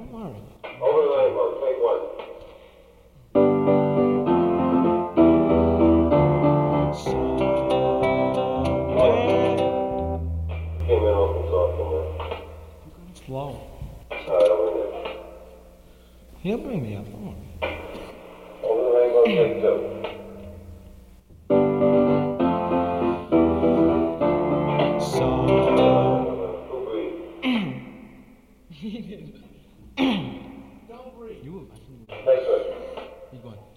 I'm alright. Over the rainbow, take one. Came in awful soft on that. Slow. Alright, over there. He'll bring me up. Come on. Over the rainbow, take two. Who breathes? Don't breathe. You. Take two. He's going.